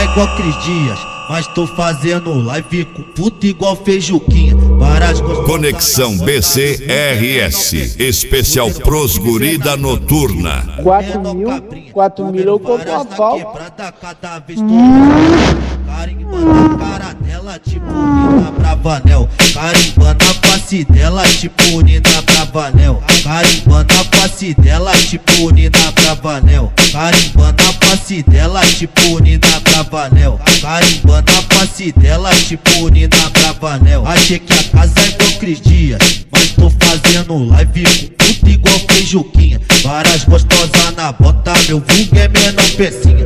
igual Cris Dias, mas tô fazendo live com puta igual Feijuquinha. Várias Conexão BCRS, especial pros guri da noturna. 4 mil eu compro uma pau. Cada vez carimbando a cara dela, tipo Nina Bravanel. Carimbando a face dela, tipo Nina Bravanel. Carimbando a face dela, tipo Nina Bravanel. Carimbando a face dela, tipo Nina Bravanel. Carimbando a face dela, tipo Nina Bravanel. Achei que a casa é igual Cris Dias, mas tô fazendo live com puta igual Feijuquinha. Várias gostosas na bota, meu vulgo é menor pecinha.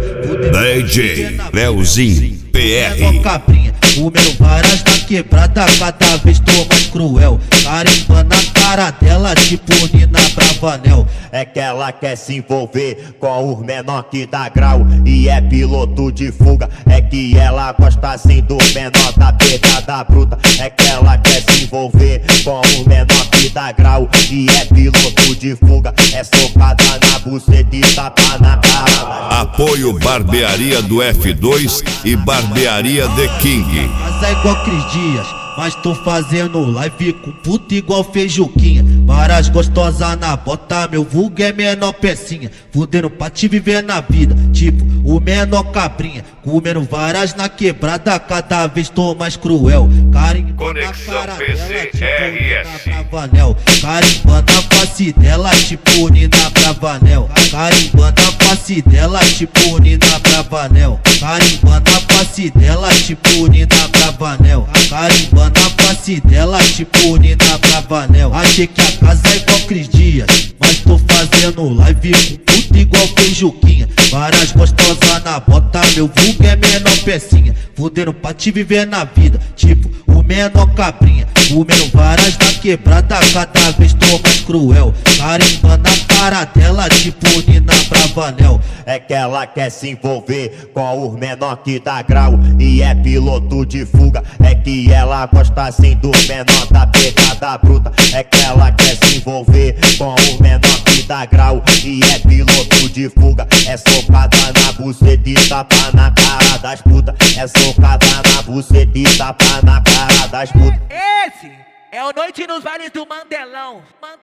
DJ Leozinho PR. Cabrinha, comendo várias na quebrada, cada vez tô mais cruel. Carimbando a cara dela, tipo Nina Bravanel. É que ela quer se envolver com os menor que dá grau e é piloto de fuga. É que ela gosta assim do menor da pegada bruta. É que ela quer se envolver com os menor que dá grau e é piloto de fuga. É socada na buceta e tapa na cara. Apoio Barbearia do F2 e Barbearia The King. Mas é igual Cris Dias, mas tô fazendo live com puta igual Feijuquinha. Várias gostosas na bota, meu vulgo é menor pecinha. Fudendo pra te viver na vida, tipo o menor cabrinha. Comendo várias na quebrada, cada vez tô mais cruel. Carimbando a cara dela, tipo Nina Bravanel. Carimbando a face dela, tipo Nina Bravanel. Carimbando a face dela, tipo Nina Bravanel. Carimbando a face dela, tipo Nina Bravanel. Carimbando a face dela, tipo Nina Bravanel. Achei que a casa é igual Cris Dias, mas tô fazendo live com puta igual Feijuquinha. Várias gostosas na bota, meu vulgo é menor pecinha. Fudendo pra te viver na vida, tipo o menor cabrinha. Comendo várias na quebrada, cada vez tô mais cruel. Carimbando a cara dela, tipo Nina Bravanel. É que ela quer se envolver com os menor que dá grau e é piloto de fuga. É que ela gosta assim do menor da pegada bruta. É que ela quer se envolver com os menor que dá grau e é piloto de fuga. É socada na buceta e tapa na cara das putas. É socada na buceta e tapa na cara das putas. Esse é o Noite nos Vales do Mandelão.